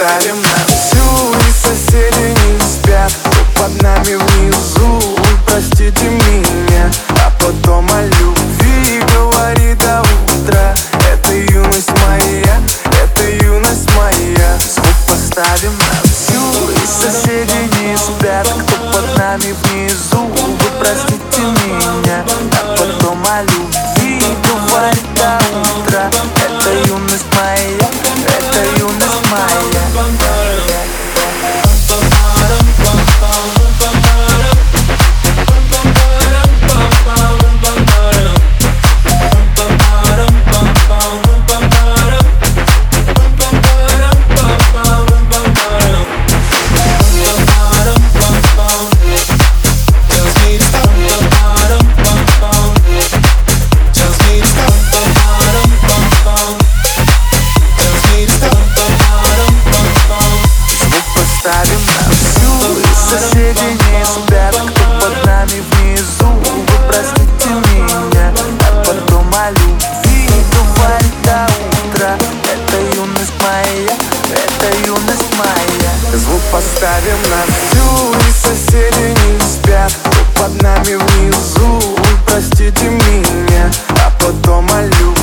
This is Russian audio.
поставим на всю, и соседи не спят, кто под нами внизу. Простите меня, а потом о любви говори до утра. Это юность моя, это юность моя. Звук поставим на всю, и соседи не спят, кто под нами внизу. Вы простите меня, а потом о любви говори до утра. Это юность моя, это юность моя. Ставим на всю, и соседи не спят, кто под нами внизу. Вы простите меня, а потом о любви говори до утра. Это юность моя, это юность моя. Звук поставим на всю, и соседи не спят, кто под нами внизу. Вы простите меня, а потом о любви